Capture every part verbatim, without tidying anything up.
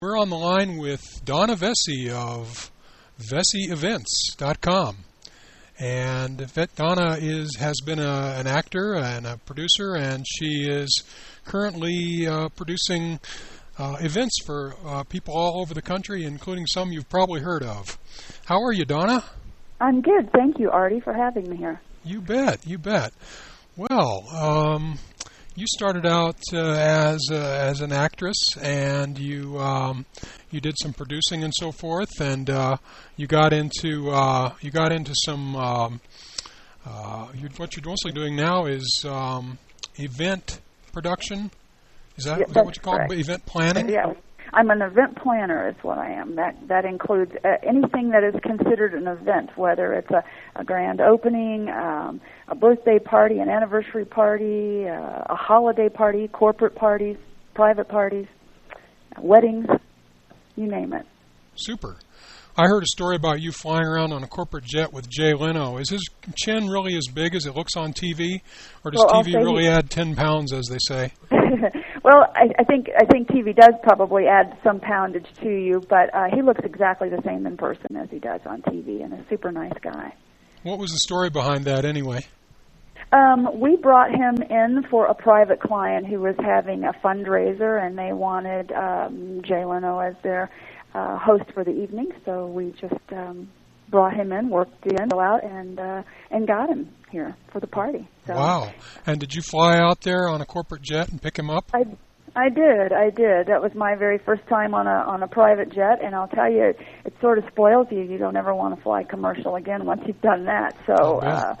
We're on the line with Donna Vesey of Vesey Events dot com. And Donna is has been a, an actor and a producer, and she is currently uh, producing uh, events for uh, people all over the country, including some you've probably heard of. How are you, Donna? I'm good. Thank you, Artie, for having me here. You bet. You bet. Well, um, you started out uh, as uh, as an actress, and you um, you did some producing and so forth, and uh, you got into uh, you got into some. Um, uh, you, what you're mostly doing now is um, event production. Is that, yeah, is that what you call correct. it? Event planning? Yeah, I'm an event planner, is what I am. That that includes uh, anything that is considered an event, whether it's a, a grand opening, um, a birthday party, an anniversary party, uh, a holiday party, corporate parties, private parties, weddings, you name it. Super. I heard a story about you flying around on a corporate jet with Jay Leno. Is his chin really as big as it looks on T V, or does well, T V really add ten pounds, as they say? Well, I, I think I think T V does probably add some poundage to you, but uh, he looks exactly the same in person as he does on T V, and a super nice guy. What was the story behind that, anyway? Um, we brought him in for a private client who was having a fundraiser, and they wanted um, Jay Leno as their uh, host for the evening. So we just um, brought him in, worked the end out, and uh, and got him here for the party. So, wow! And did you fly out there on a corporate jet and pick him up? I I did, I did. That was my very first time on a on a private jet, and I'll tell you, it, it sort of spoils you. You don't ever want to fly commercial again once you've done that. So. Uh,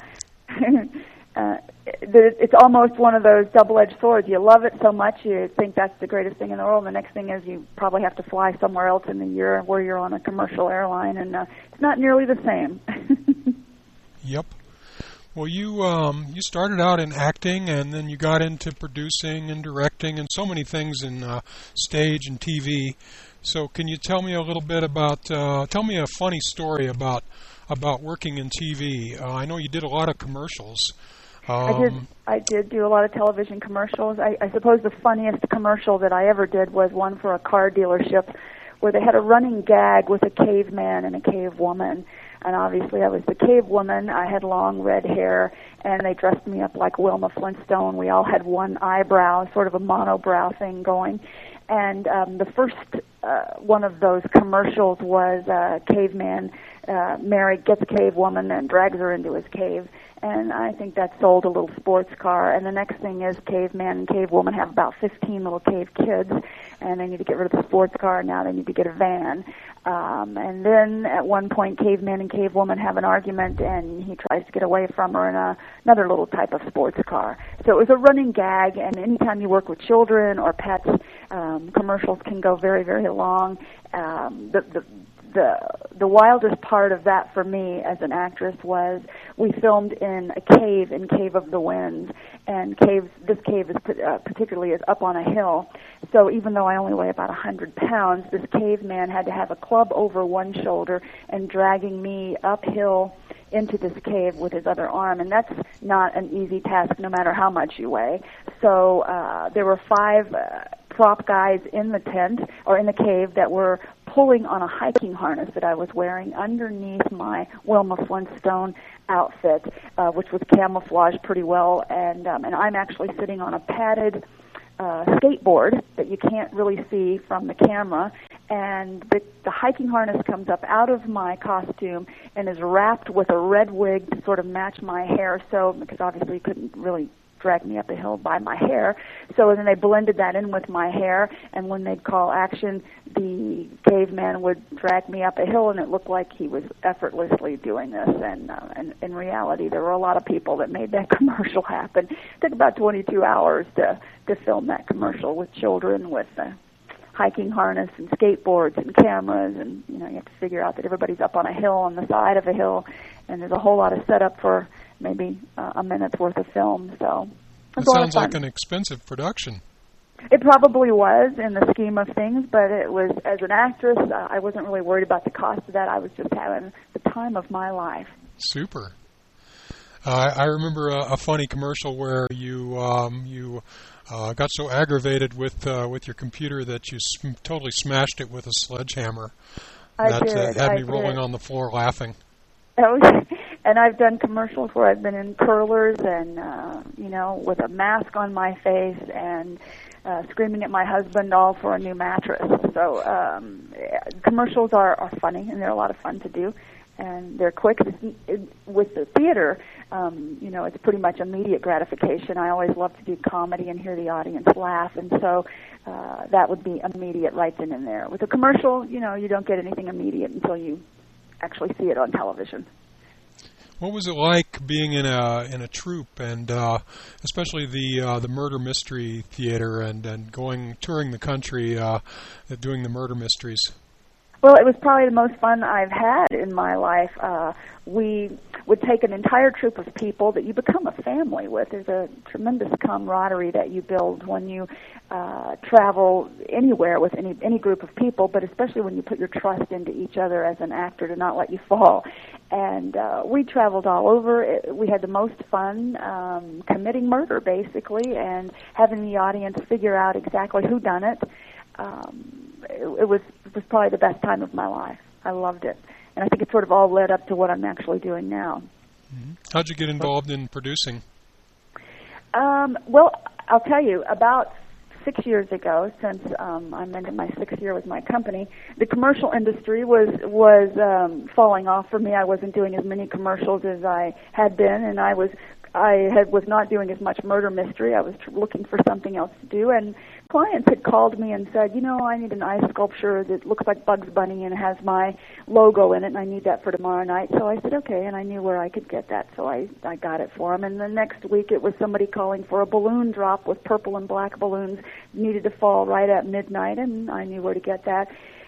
Uh, it's almost one of those double-edged swords. You love it so much, you think that's the greatest thing in the world. And the next thing is you probably have to fly somewhere else in the year where you're on a commercial airline, and uh, it's not nearly the same. Yep. Well, you um, you started out in acting, and then you got into producing and directing and so many things in uh, stage and T V. So can you tell me a little bit about, uh, tell me a funny story about about working in T V? Uh, I know you did a lot of commercials. Um, I did. I did do a lot of television commercials. I, I suppose the funniest commercial that I ever did was one for a car dealership, where they had a running gag with a caveman and a cave woman. And obviously, I was the cave woman. I had long red hair, and they dressed me up like Wilma Flintstone. We all had one eyebrow, sort of a monobrow thing going. And um, the first uh, one of those commercials was uh, caveman uh, married, gets a cave woman, and drags her into his cave. And I think that sold a little sports car. And the next thing is caveman and cave woman have about fifteen little cave kids, and they need to get rid of the sports car, and now they need to get a van. Um, and then at one point, caveman and cave woman have an argument, and he tries to get away from her in a, another little type of sports car. So it was a running gag, and anytime you work with children or pets, um, commercials can go very, very long. Um, the, the The the wildest part of that for me as an actress was we filmed in a cave in Cave of the Winds, and caves. This cave is uh, particularly is up on a hill. So even though I only weigh about a hundred pounds, this caveman had to have a club over one shoulder and dragging me uphill into this cave with his other arm, and that's not an easy task, no matter how much you weigh. So uh, there were five uh, prop guys in the tent or in the cave that were pulling on a hiking harness that I was wearing underneath my Wilma Flintstone outfit, uh, which was camouflaged pretty well, and um, and I'm actually sitting on a padded uh, skateboard that you can't really see from the camera, and the, the hiking harness comes up out of my costume and is wrapped with a red wig to sort of match my hair, so because obviously you couldn't really drag me up a hill by my hair. So then they blended that in with my hair, and when they'd call action, the caveman would drag me up a hill, and it looked like he was effortlessly doing this. And, uh, and in reality, there were a lot of people that made that commercial happen. It took about twenty-two hours to, to film that commercial with children, with uh, hiking harness and skateboards and cameras, and you know you have to figure out that everybody's up on a hill, on the side of a hill, and there's a whole lot of setup for maybe uh, a minute's worth of film. So it sounds like an expensive production. It probably was in the scheme of things, but it was, as an actress, uh, I wasn't really worried about the cost of that. I was just having the time of my life. Super. Uh, I remember a, a funny commercial where you um, you uh, got so aggravated with uh, with your computer that you sm- totally smashed it with a sledgehammer. I that did. Uh, had I me rolling did. on the floor laughing. Oh, and I've done commercials where I've been in curlers and, uh, you know, with a mask on my face and uh, screaming at my husband all for a new mattress. So um, commercials are, are funny, and they're a lot of fun to do. And they're quick. It's, it, with the theater, um, you know, it's pretty much immediate gratification. I always love to do comedy and hear the audience laugh, and so uh, that would be immediate right then and there. With a commercial, you know, you don't get anything immediate until you actually see it on television. What was it like being in a in a troupe, and uh, especially the uh, the murder mystery theater, and, and going touring the country, uh, doing the murder mysteries? Well, it was probably the most fun I've had in my life. Uh, we would take an entire troop of people that you become a family with. There's a tremendous camaraderie that you build when you uh, travel anywhere with any any group of people, but especially when you put your trust into each other as an actor to not let you fall. And uh, we traveled all over. It, we had the most fun um, committing murder, basically, and having the audience figure out exactly who done it. Um, it, it was it was probably the best time of my life. I loved it, and I think it sort of all led up to what I'm actually doing now. Mm-hmm. How'd you get involved in producing? Um, well, I'll tell you, about six years ago, since um, I'm into my sixth year with my company, the commercial industry was was um, falling off for me. I wasn't doing as many commercials as I had been, and I was I had was not doing as much murder mystery. I was tr- looking for something else to do, and clients had called me and said, you know, I need an ice sculpture that looks like Bugs Bunny and has my logo in it, and I need that for tomorrow night. So I said, okay, and I knew where I could get that, so I, I got it for them. And the next week it was somebody calling for a balloon drop with purple and black balloons needed to fall right at midnight, and I knew where to get that.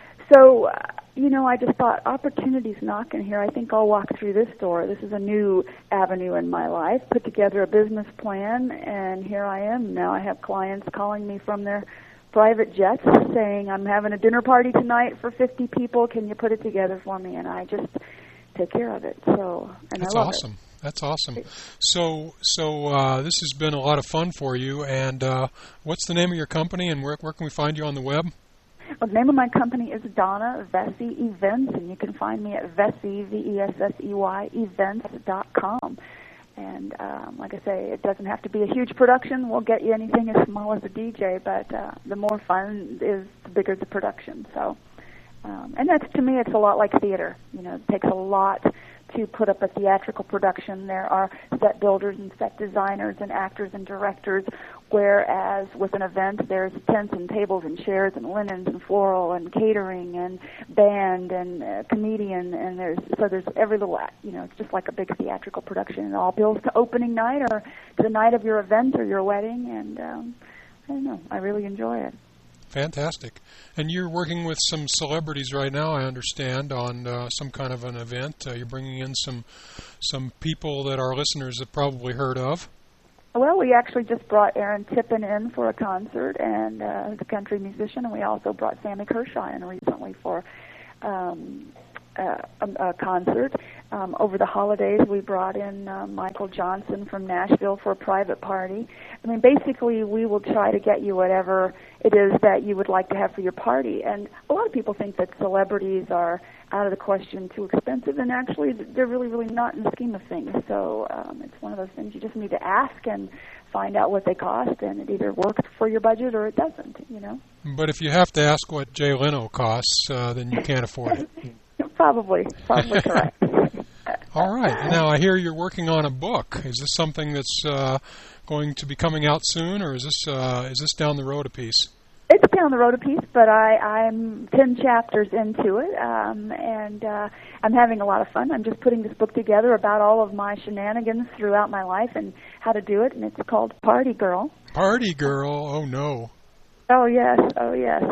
So, uh, you know, I just thought, opportunity's knocking here. I think I'll walk through this door. This is a new avenue in my life. Put together a business plan, and here I am. Now I have clients calling me from their private jets saying, I'm having a dinner party tonight for fifty people. Can you put it together for me? And I just take care of it. So, and That's I love awesome. it. That's awesome. So, so uh, this has been a lot of fun for you. And uh, what's the name of your company, and where, where can we find you on the web? Well, the name of my company is Donna Vesey Events, and you can find me at Vesey, V E S S E Y, events dot com. And um, like I say, it doesn't have to be a huge production. We'll get you anything as small as a D J, but uh, the more fun is, the bigger the production. So, um, and that's, to me, it's a lot like theater. You know, it takes a lot to put up a theatrical production. There are set builders and set designers and actors and directors, whereas with an event there's tents and tables and chairs and linens and floral and catering and band and uh, comedian, and there's so there's every little act. You know, it's just like a big theatrical production. It all builds to opening night or to the night of your event or your wedding, and um, I don't know, I really enjoy it. Fantastic. And you're working with some celebrities right now, I understand, on uh, some kind of an event. Uh, you're bringing in some some people that our listeners have probably heard of. Well, we actually just brought Aaron Tippin in for a concert, and uh, he's a country musician, and we also brought Sammy Kershaw in recently for um, uh, a, a concert. Um, over the holidays, we brought in uh, Michael Johnson from Nashville for a private party. I mean, basically, we will try to get you whatever it is that you would like to have for your party. And a lot of people think that celebrities are out of the question, too expensive, and actually they're really, really not in the scheme of things. So um, it's one of those things you just need to ask and find out what they cost, and it either works for your budget or it doesn't, you know. But if you have to ask what Jay Leno costs, uh, then you can't afford it. Probably, probably correct. All right. Now, I hear you're working on a book. Is this something that's uh, going to be coming out soon, or is this uh, is this down the road a piece? It's down the road a piece, but I, I'm ten chapters into it, um, and uh, I'm having a lot of fun. I'm just putting this book together about all of my shenanigans throughout my life and how to do it, and it's called Party Girl. Party Girl? Oh, no. Oh, yes. Oh, yes.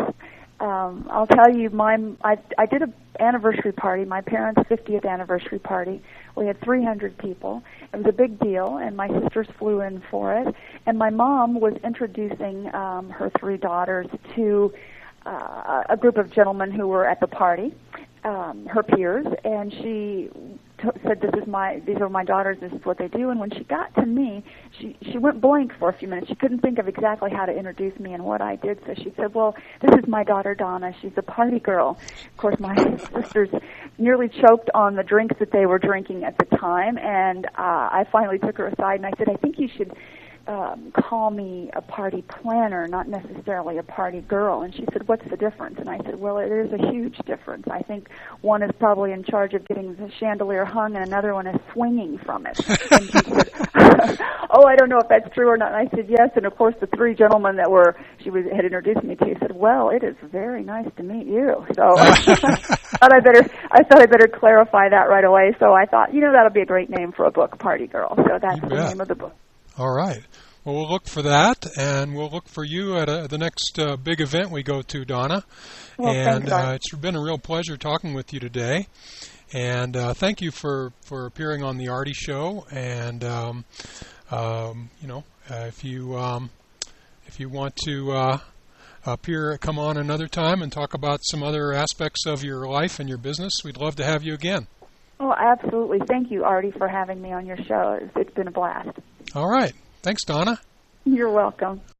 Um, I'll tell you, my I, I did an anniversary party, my parents' fiftieth anniversary party. We had three hundred people. It was a big deal, and my sisters flew in for it. And my mom was introducing um, her three daughters to uh, a group of gentlemen who were at the party, um, her peers, and she t- said, "This is my, these are my daughters. This is what they do." And when she got to me, she she went blank for a few minutes. She couldn't think of exactly how to introduce me and what I did. So she said, "Well, this is my daughter Donna. She's a party girl." Of course, my sisters nearly choked on the drinks that they were drinking at the time, and uh, I finally took her aside and I said, "I think you should Um, call me a party planner, not necessarily a party girl." And she said, "What's the difference?" And I said, "Well, it is a huge difference. I think one is probably in charge of getting the chandelier hung and another one is swinging from it." And she said, "Oh, I don't know if that's true or not." And I said, "Yes." And of course, the three gentlemen that were she was had introduced me to said, "Well, it is very nice to meet you." So I thought I better I thought I better clarify that right away. So I thought, you know, that'll be a great name for a book, Party Girl. So that's You the bet. name of the book. All right. Well, we'll look for that, and we'll look for you at a, the next uh, big event we go to, Donna. Well, and thanks, uh, it's been a real pleasure talking with you today. And uh, thank you for, for appearing on the Artie Show. And um, um, you know, uh, if you um, if you want to uh, appear, come on another time and talk about some other aspects of your life and your business, we'd love to have you again. Oh, absolutely. Thank you, Artie, for having me on your show. It's, it's been a blast. All right. Thanks, Donna. You're welcome.